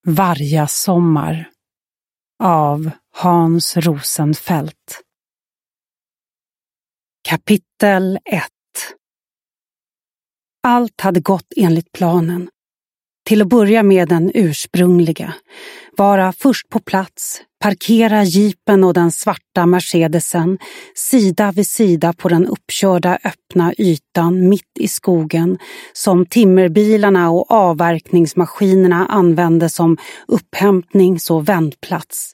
Varje sommar av Hans Rosenfeldt. Kapitel 1. Allt hade gått enligt planen. Till att börja med den ursprungliga. Vara först på plats, parkera jeepen och den svarta Mercedesen sida vid sida på den uppkörda öppna ytan mitt i skogen som timmerbilarna och avverkningsmaskinerna använde som upphämtnings- och vändplats.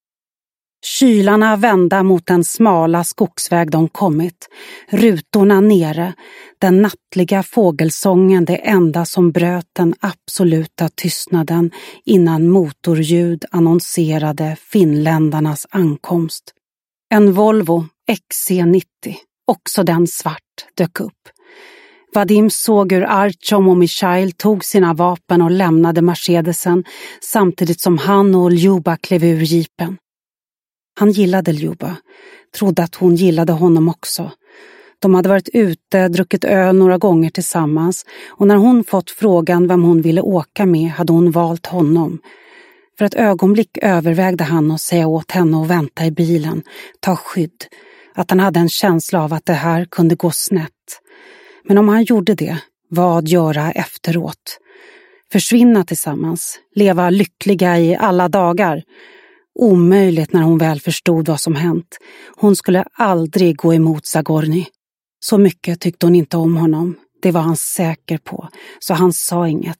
Kylarna vända mot den smala skogsväg de kommit, rutorna nere, den nattliga fågelsången det enda som bröt den absoluta tystnaden innan motorljud annonserade finländarnas ankomst. En Volvo XC90, också den svart, dök upp. Vadim såg hur Artyom och Michail tog sina vapen och lämnade Mercedesen samtidigt som han och Ljuba klev ur jeepen. Han gillade Ljuba, trodde att hon gillade honom också. De hade varit ute, druckit öl några gånger tillsammans och när hon fått frågan vem hon ville åka med hade hon valt honom. För ett ögonblick övervägde han att säga åt henne att vänta i bilen, ta skydd, att han hade en känsla av att det här kunde gå snett. Men om han gjorde det, vad göra efteråt? Försvinna tillsammans, leva lyckliga i alla dagar? Omöjligt när hon väl förstod vad som hänt. Hon skulle aldrig gå emot Zagorny. Så mycket tyckte hon inte om honom. Det var han säker på, så han sa inget.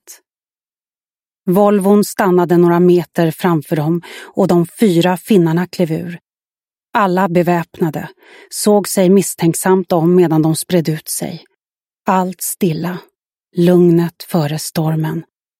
Volvon stannade några meter framför dem och de 4 finnarna klev ur. Alla beväpnade, såg sig misstänksamt om medan de spred ut sig. Allt stilla, lugnet före stormen.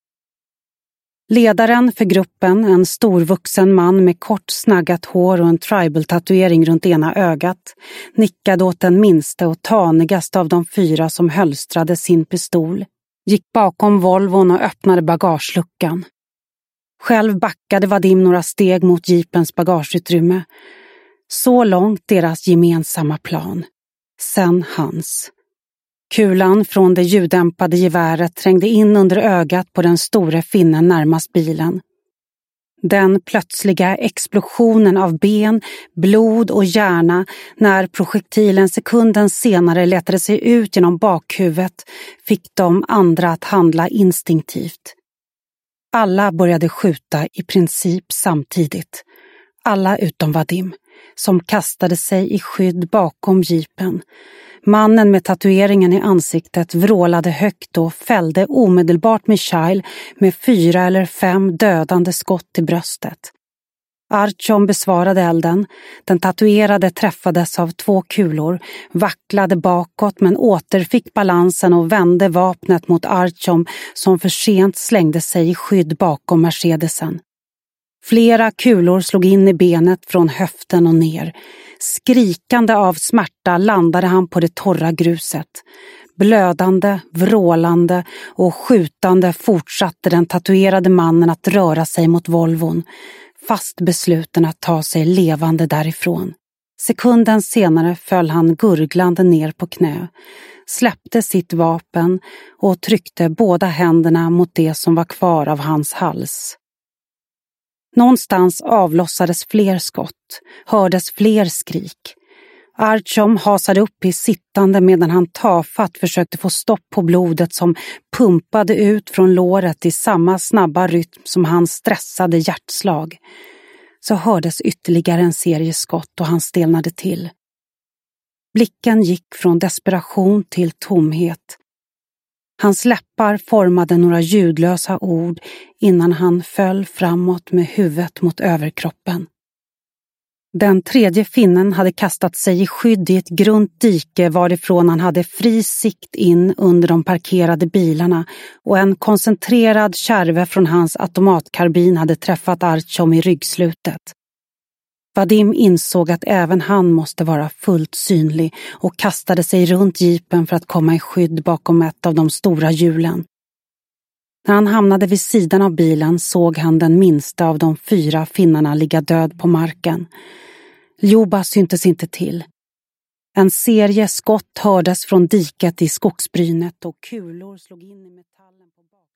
Ledaren för gruppen, en storvuxen man med kort snaggat hår och en tribal-tatuering runt ena ögat, nickade åt den minsta och tanigaste av de 4 som hölstrade sin pistol, gick bakom Volvon och öppnade bagageluckan. Själv backade Vadim några steg mot jeepens bagageutrymme. Så långt deras gemensamma plan. Sen hans. Kulan från det ljuddämpade geväret trängde in under ögat på den store finnen närmast bilen. Den plötsliga explosionen av ben, blod och hjärna när projektilen sekunden senare letade sig ut genom bakhuvudet fick de andra att handla instinktivt. Alla började skjuta i princip samtidigt. Alla utom Vadim, som kastade sig i skydd bakom jeepen. Mannen med tatueringen i ansiktet vrålade högt och fällde omedelbart Michail med 4 eller 5 dödande skott i bröstet. Artyom besvarade elden. Den tatuerade träffades av 2 kulor, vacklade bakåt men återfick balansen och vände vapnet mot Artyom som för sent slängde sig i skydd bakom Mercedesen. Flera kulor slog in i benet från höften och ner. Skrikande av smärta landade han på det torra gruset. Blödande, vrålande och skjutande fortsatte den tatuerade mannen att röra sig mot Volvon, fast besluten att ta sig levande därifrån. Sekunden senare föll han gurglande ner på knä, släppte sitt vapen och tryckte båda händerna mot det som var kvar av hans hals. Någonstans avlossades fler skott, hördes fler skrik. Artyom hasade upp i sittande medan han tafatt försökte få stopp på blodet som pumpade ut från låret i samma snabba rytm som hans stressade hjärtslag. Så hördes ytterligare en serie skott och han stelnade till. Blicken gick från desperation till tomhet. Hans läppar formade några ljudlösa ord innan han föll framåt med huvudet mot överkroppen. Den 3:e finnen hade kastat sig i skydd i ett grunt dike varifrån han hade fri sikt in under de parkerade bilarna och en koncentrerad kärve från hans automatkarbin hade träffat Artyom i ryggslutet. Vadim insåg att även han måste vara fullt synlig och kastade sig runt jeepen för att komma i skydd bakom ett av de stora hjulen. När han hamnade vid sidan av bilen såg han den minsta av de 4 finnarna ligga död på marken. Ljuba syntes inte till. En serie skott hördes från diket i skogsbrynet och kulor slog in i metallen på bak.